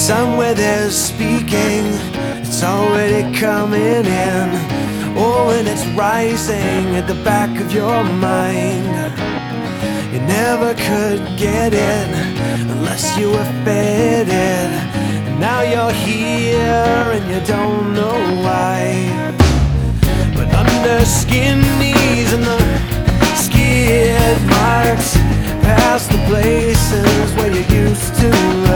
Somewhere there's speaking, it's already coming in. Oh, and it's rising at the back of your mind. You never could get it unless you were fed it. And now you're here and you don't know why. But under skin knees and the skid marks past the place